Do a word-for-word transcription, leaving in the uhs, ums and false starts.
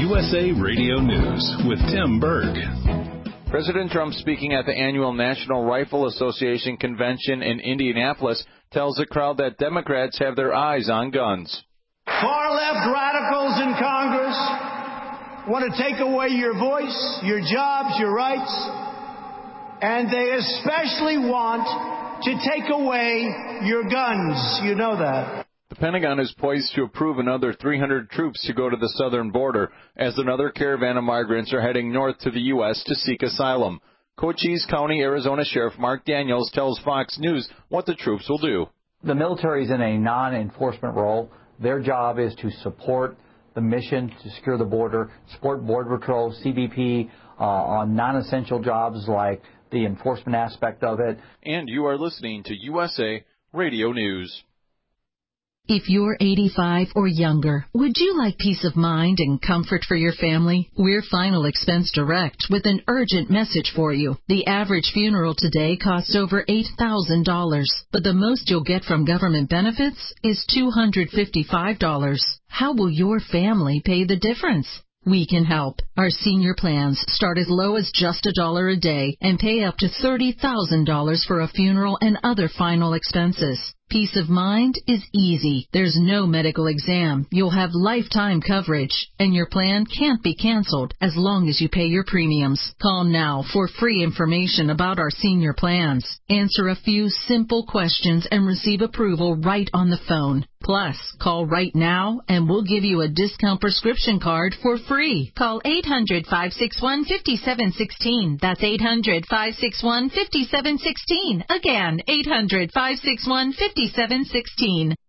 U S A Radio News with Tim Berg. President Trump, speaking at the annual National Rifle Association convention in Indianapolis, tells the crowd that Democrats have their eyes on guns. Far-left radicals in Congress want to take away your voice, your jobs, your rights, and they especially want to take away your guns. You know that. The Pentagon is poised to approve another three hundred troops to go to the southern border as another caravan of migrants are heading north to the U S to seek asylum. Cochise County, Arizona Sheriff Mark Daniels tells Fox News what the troops will do. The military is in a non-enforcement role. Their job is to support the mission to secure the border, support Border Patrol, C B P, uh, on non-essential jobs like the enforcement aspect of it. And you are listening to U S A Radio News. If you're eighty-five or younger, would you like peace of mind and comfort for your family? We're Final Expense Direct with an urgent message for you. The average funeral today costs over eight thousand dollars, but the most you'll get from government benefits is two hundred fifty-five dollars. How will your family pay the difference? We can help. Our senior plans start as low as just a dollar a day and pay up to thirty thousand dollars for a funeral and other final expenses. Peace of mind is easy. There's no medical exam. You'll have lifetime coverage, and your plan can't be canceled as long as you pay your premiums. Call now for free information about our senior plans. Answer a few simple questions and receive approval right on the phone. Plus, call right now and we'll give you a discount prescription card for free. Call eight hundred, five six one, five seven one six. That's eight hundred, five six one, five seven one six. Again, eight hundred, five six one, five seven one six.